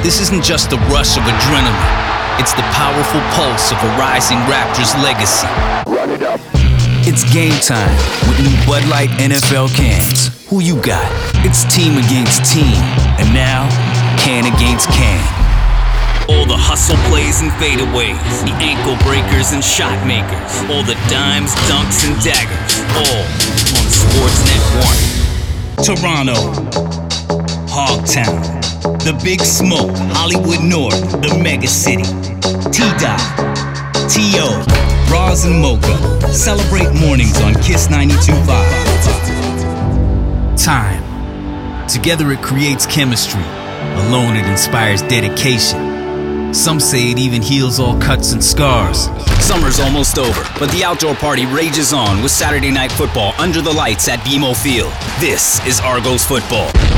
This isn't just the rush of adrenaline. It's the powerful pulse of a rising Raptors legacy. Run it up. It's game time with new Bud Light NFL cans. Who you got? It's team against team. And now, can against can. All the hustle plays and fadeaways, the ankle breakers and shot makers, all the dimes, dunks, and daggers, all on Sportsnet 1. Toronto, Hogtown, the Big Smoke, Hollywood North, the Mega City, T-Dot, T.O., Roz and Mocha, celebrate mornings on Kiss 92.5. Time. Together it creates chemistry. Alone it inspires dedication. Some say it even heals all cuts and scars. Summer's almost over, but the outdoor party rages on with Saturday Night Football under the lights at BMO Field. This is Argos football.